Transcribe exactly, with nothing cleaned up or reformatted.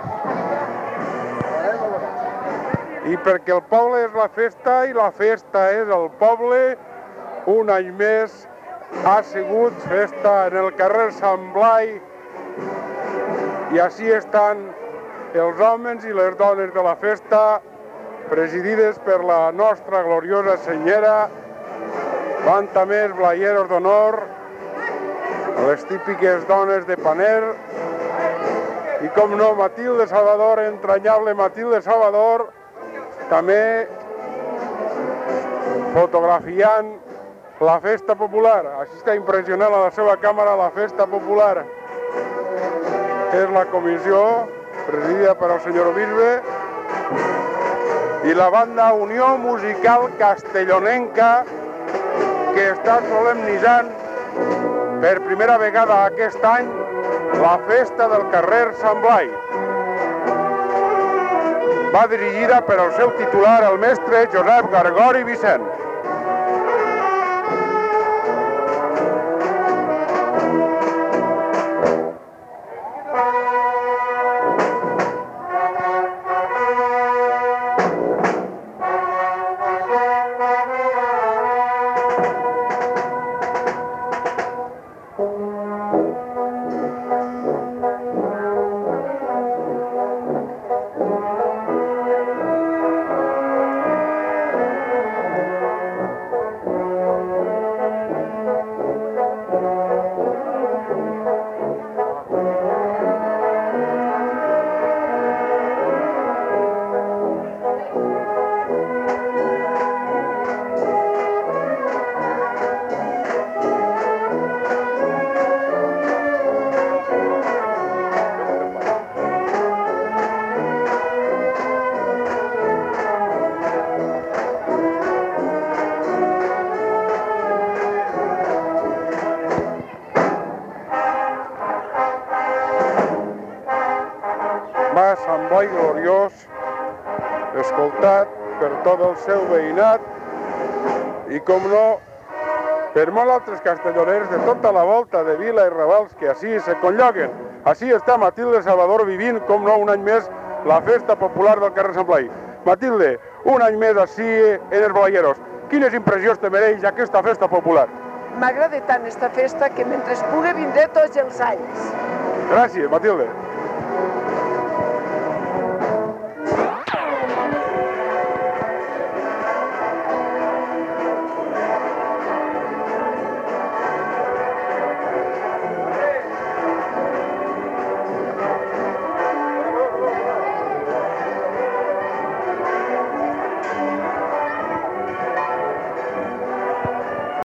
I perquè el poble és la festa i la festa és el poble, un any més ha sigut festa en el carrer Sant Blai i així estan els homes i les dones de la festa presidides per la nostra gloriosa senyera. Van també els blaieros d'honor, les típiques dones de Paner i, com no, Matilde Salvador, entranyable Matilde Salvador, també fotografiant la festa popular. Així està impressionant a la seva càmera la festa popular. És la comissió presidida per el senyor bisbe i la banda Unió Musical Castellonenca, que està solemnitzant per primera vegada aquest any la festa del carrer Sant Blai. Va dirigida per el seu titular, el mestre Josep Gargori Vicent. Va Sant Blai gloriós, escoltat per tot el seu veïnat i, com no, per molts altres castelloners de tota la volta de vila i ravals que així se conlloguen. Així està Matilde Salvador vivint, com no, un any més, la festa popular del carrer Sant Blai. Matilde, un any més així en els blaieros. Quines impressions te mereix aquesta festa popular? M'agrada tant esta festa que mentre pugui vindré tots els anys. Gràcies, Matilde.